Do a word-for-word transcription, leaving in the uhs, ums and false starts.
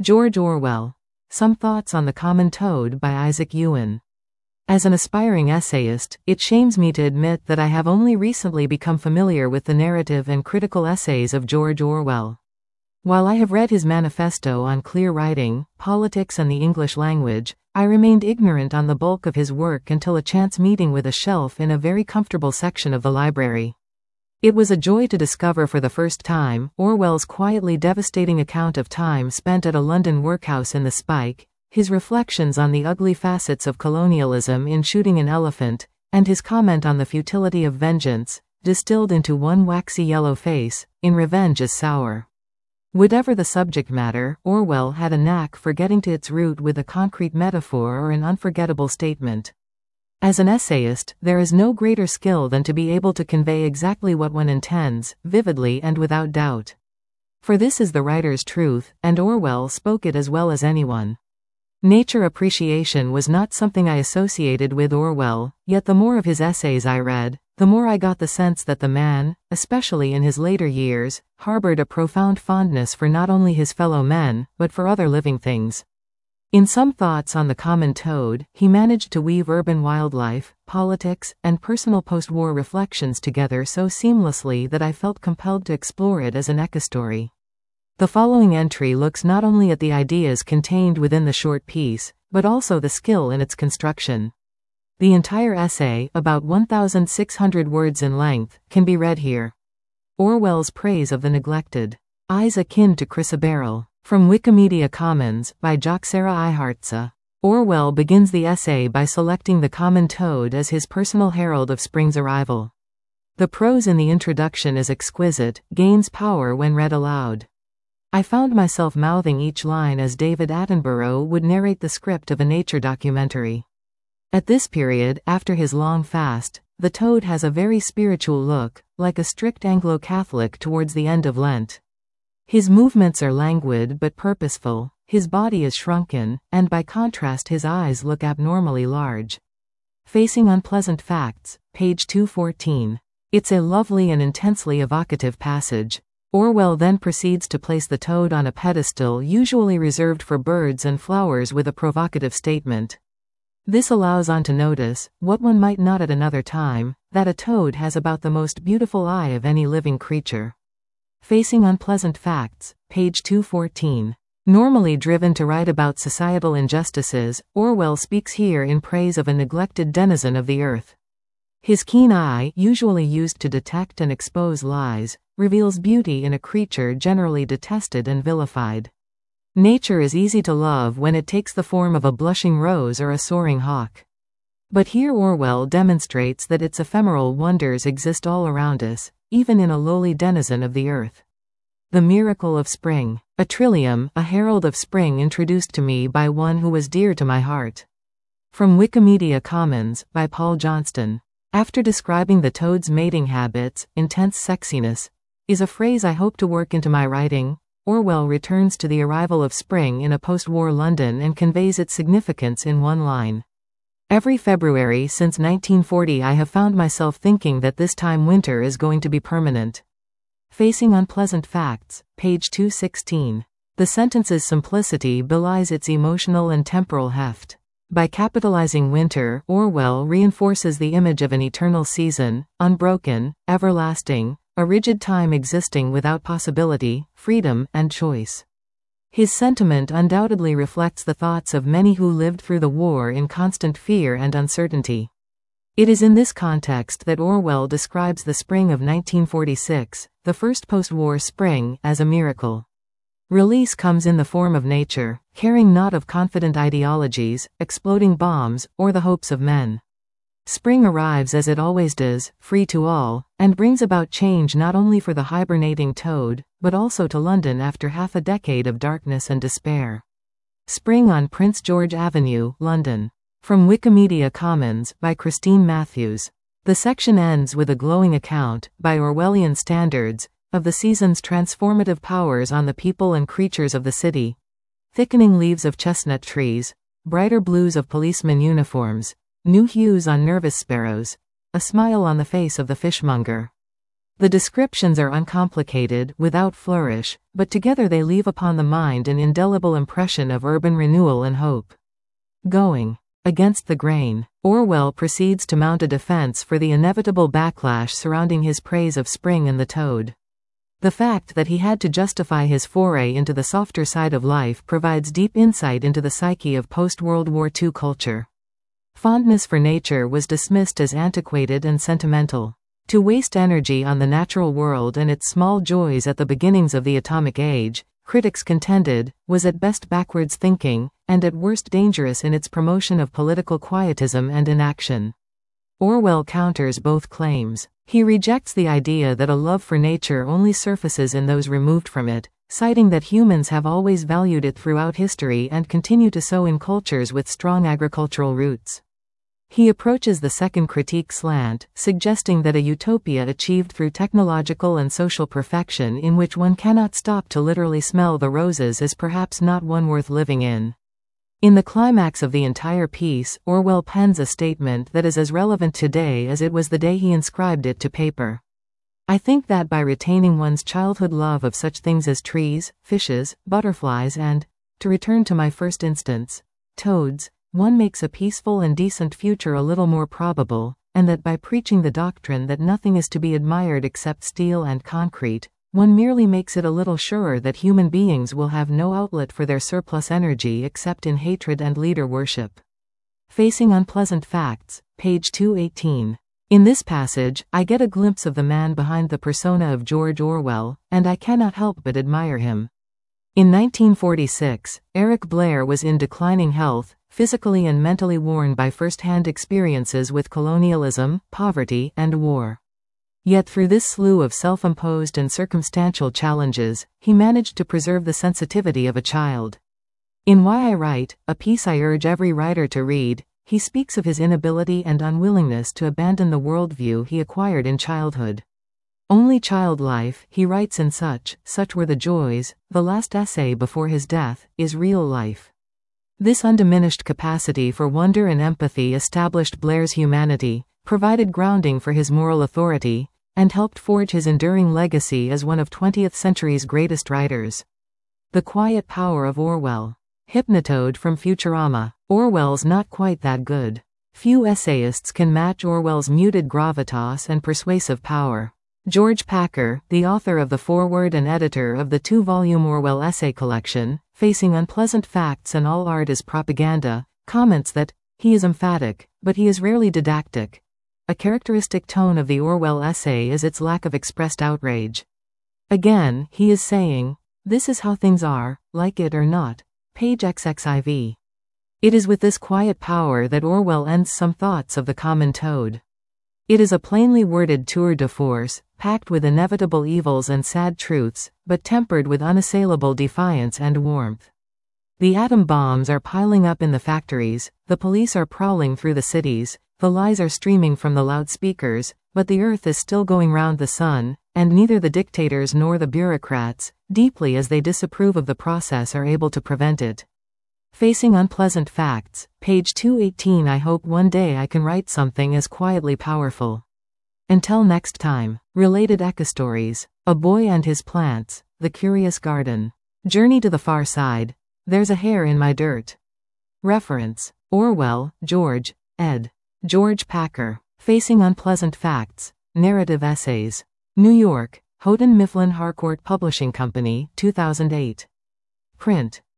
George Orwell. Some Thoughts on the Common Toad by Isaac Ewan. As an aspiring essayist, it shames me to admit that I have only recently become familiar with the narrative and critical essays of George Orwell. While I have read his manifesto on clear writing, politics and the English language, I remained ignorant on the bulk of his work until a chance meeting with a shelf in a very comfortable section of the library. It was a joy to discover for the first time Orwell's quietly devastating account of time spent at a London workhouse in the Spike, his reflections on the ugly facets of colonialism in Shooting an Elephant, and his comment on the futility of vengeance, distilled into one waxy yellow face, in Revenge is Sour. Whatever the subject matter, Orwell had a knack for getting to its root with a concrete metaphor or an unforgettable statement. As an essayist, there is no greater skill than to be able to convey exactly what one intends, vividly and without doubt. For this is the writer's truth, and Orwell spoke it as well as anyone. Nature appreciation was not something I associated with Orwell, yet the more of his essays I read, the more I got the sense that the man, especially in his later years, harbored a profound fondness for not only his fellow men, but for other living things. In Some Thoughts on the Common Toad, he managed to weave urban wildlife, politics, and personal post-war reflections together so seamlessly that I felt compelled to explore it as an echostory. The following entry looks not only at the ideas contained within the short piece, but also the skill in its construction. The entire essay, about one thousand six hundred words in length, can be read here. Orwell's Praise of the Neglected. Eyes Akin to Chrysoberyl. From Wikimedia Commons, by Joxera Ihartza. Orwell begins the essay by selecting the common toad as his personal herald of spring's arrival. The prose in the introduction is exquisite, gains power when read aloud. I found myself mouthing each line as David Attenborough would narrate the script of a nature documentary. At this period, after his long fast, the toad has a very spiritual look, like a strict Anglo-Catholic towards the end of Lent. His movements are languid but purposeful, his body is shrunken, and by contrast his eyes look abnormally large. Facing Unpleasant Facts, page two fourteen. It's a lovely and intensely evocative passage. Orwell then proceeds to place the toad on a pedestal usually reserved for birds and flowers with a provocative statement. This allows on to notice, what one might not at another time, that a toad has about the most beautiful eye of any living creature. Facing Unpleasant Facts, page two fourteen. Normally driven to write about societal injustices, Orwell speaks here in praise of a neglected denizen of the earth. His keen eye, usually used to detect and expose lies, reveals beauty in a creature generally detested and vilified. Nature is easy to love when it takes the form of a blushing rose or a soaring hawk. But here Orwell demonstrates that its ephemeral wonders exist all around us, even in a lowly denizen of the earth. The Miracle of Spring. A trillium, a herald of spring introduced to me by one who was dear to my heart. From Wikimedia Commons, by Paul Johnston. After describing the toad's mating habits, intense sexiness is a phrase I hope to work into my writing. Orwell returns to the arrival of spring in a post-war London and conveys its significance in one line. Every February since nineteen forty I have found myself thinking that this time winter is going to be permanent. Facing Unpleasant Facts, page two sixteen. The sentence's simplicity belies its emotional and temporal heft. By capitalizing winter, Orwell reinforces the image of an eternal season, unbroken, everlasting, a rigid time existing without possibility, freedom, and choice. His sentiment undoubtedly reflects the thoughts of many who lived through the war in constant fear and uncertainty. It is in this context that Orwell describes the spring of nineteen forty-six, the first post-war spring, as a miracle. Release comes in the form of nature, caring not of confident ideologies, exploding bombs, or the hopes of men. Spring arrives as it always does, free to all, and brings about change not only for the hibernating toad, but also to London after half a decade of darkness and despair. Spring on Prince George Avenue, London. From Wikimedia Commons, by Christine Matthews. The section ends with a glowing account, by Orwellian standards, of the season's transformative powers on the people and creatures of the city. Thickening leaves of chestnut trees, brighter blues of policemen uniforms, new hues on nervous sparrows, a smile on the face of the fishmonger. The descriptions are uncomplicated, without flourish, but together they leave upon the mind an indelible impression of urban renewal and hope. Going against the grain, Orwell proceeds to mount a defense for the inevitable backlash surrounding his praise of Spring and the Toad. The fact that he had to justify his foray into the softer side of life provides deep insight into the psyche of post-World War Two culture. Fondness for nature was dismissed as antiquated and sentimental. To waste energy on the natural world and its small joys at the beginnings of the atomic age, critics contended, was at best backwards thinking, and at worst dangerous in its promotion of political quietism and inaction. Orwell counters both claims. He rejects the idea that a love for nature only surfaces in those removed from it, citing that humans have always valued it throughout history and continue to so in cultures with strong agricultural roots. He approaches the second critique slant, suggesting that a utopia achieved through technological and social perfection in which one cannot stop to literally smell the roses is perhaps not one worth living in. In the climax of the entire piece, Orwell pens a statement that is as relevant today as it was the day he inscribed it to paper. I think that by retaining one's childhood love of such things as trees, fishes, butterflies and, to return to my first instance, toads, one makes a peaceful and decent future a little more probable, and that by preaching the doctrine that nothing is to be admired except steel and concrete, one merely makes it a little surer that human beings will have no outlet for their surplus energy except in hatred and leader worship. Facing Unpleasant Facts, page two eighteen. In this passage, I get a glimpse of the man behind the persona of George Orwell, and I cannot help but admire him. In nineteen forty-six, Eric Blair was in declining health, physically and mentally worn by first-hand experiences with colonialism, poverty, and war. Yet through this slew of self-imposed and circumstantial challenges, he managed to preserve the sensitivity of a child. In Why I Write, a piece I urge every writer to read, he speaks of his inability and unwillingness to abandon the worldview he acquired in childhood. Only child life, he writes in Such, Such Were the Joys, the last essay before his death, is real life. This undiminished capacity for wonder and empathy established Blair's humanity, provided grounding for his moral authority, and helped forge his enduring legacy as one of twentieth century's greatest writers. The Quiet Power of Orwell. Hypnotoad from Futurama. Orwell's not quite that good. Few essayists can match Orwell's muted gravitas and persuasive power. George Packer, the author of the foreword and editor of the two-volume Orwell essay collection, Facing Unpleasant Facts and All Art is Propaganda, comments that, he is emphatic, but he is rarely didactic. A characteristic tone of the Orwell essay is its lack of expressed outrage. Again, he is saying, this is how things are, like it or not. Page sixty-five. It is with this quiet power that Orwell ends Some Thoughts of the Common Toad. It is a plainly worded tour de force, packed with inevitable evils and sad truths, but tempered with unassailable defiance and warmth. The atom bombs are piling up in the factories, the police are prowling through the cities, the lies are streaming from the loudspeakers, but the earth is still going round the sun, and neither the dictators nor the bureaucrats, deeply as they disapprove of the process, are able to prevent it. Facing Unpleasant Facts, page two eighteen. I hope one day I can write something as quietly powerful. Until next time. Related Ecostories. A Boy and His Plants, The Curious Garden. Journey to the Far Side. There's a Hair in My Dirt. Reference. Orwell, George, ed. George Packer. Facing Unpleasant Facts. Narrative Essays. New York, Houghton Mifflin Harcourt Publishing Company, two thousand eight. Print.